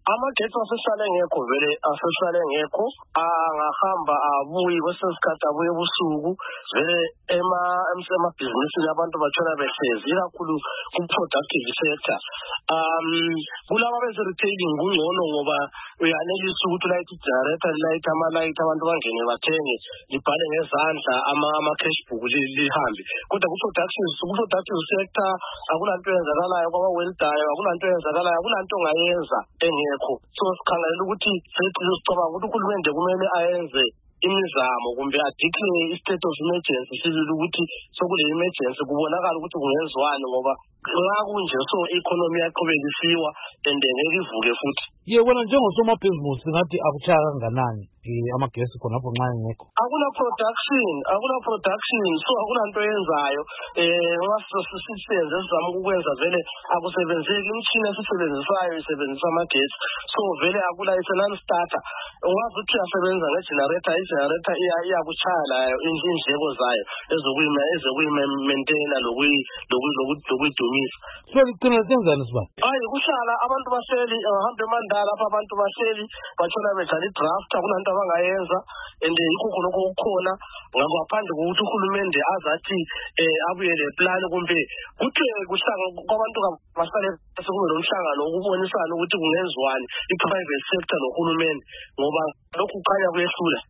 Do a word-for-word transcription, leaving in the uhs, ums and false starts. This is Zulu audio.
Amagetsi asehlale ngekho vele asehlale ngekho angahamba abuye kwesesikhathi abuye ebusuku vele ema emsemabhizinisini abantu bathola behlezi kakhulu ku-productive sector. Um kulaba beze-retailing kungcono ngoba uyanelisa ukuthi ulayithe igenerator light ama-light abantu bangene bathenge libhale ngezandla ama-cash book lihambe. Kodwa ku-production ku-productive sector akulanto eyenzakalayo kwaba-weldayo akulanto eyenzakalayo akulanto ongayenza engekho. So sikhangelela ukuthi sicabanga ukuthi uhulumende kumele ayenze imizamo kumbe adeclare i-state of emergency sibili ukuthi sokule emergency kubonakala ukuthi kungenziwani ngoba nxa kunje so economy yaqhubeka isiwa and ngeke ivuke futhi. Yebona njengosomabhizinisi ngathi akuchaya kanganani amagesi khonapho nxa engekho. Akuna production akuna production so akulanto yenzayo eh ngasisenze sizama ukwenza vele akusebenzeki imishini esisebenzisayo isebenzisa amagesi so vele akula isenani starter ungazi ukuthi uyasebenza ngegenerator igenerator iyakuchaya layo indleko zayo ezokuyima ezokuyima maintain lokuyi lokuyidumisa. So ligcina senzani siba? Hayi kuhlala abantu bahleli bahambe emandala lapha abantu bahleli bathola bedlala idraft akulanto abangayenza and yikho khonokho ukukhona ngaphandle kokuthi uhulumende azathi eh abuye le plan kumbe kuthi kuhlanga kwabantu kabahlale sekube nomhlangano ukubonisana ukuthi kungenziwani i-private sector nohulumende ngoba lokhu kukhanya kuyehlula.